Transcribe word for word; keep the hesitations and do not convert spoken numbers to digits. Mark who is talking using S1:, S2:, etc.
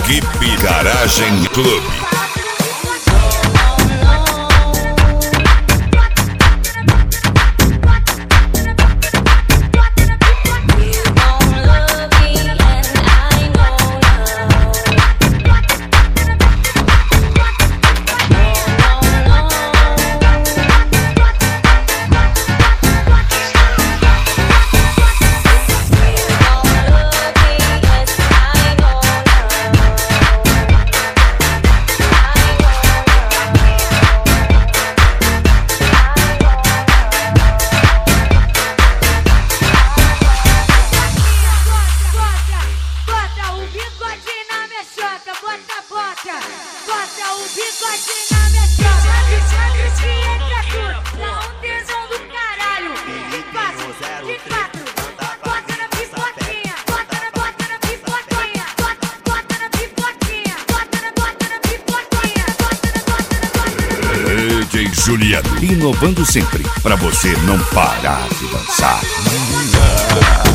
S1: Equipe Garagem Clube.
S2: Bota o bigode na minha chama, sabe que entra tudo, dá um tesão do caralho. De quatro, de quatro, bota na pipoquinha, bota na, bota na pipoquinha, bota, bota na pipoquinha, bota na, bota na pipoquinha, bota na, bota na, bota na.
S1: D J Juliano, inovando sempre, pra você não parar de dançar.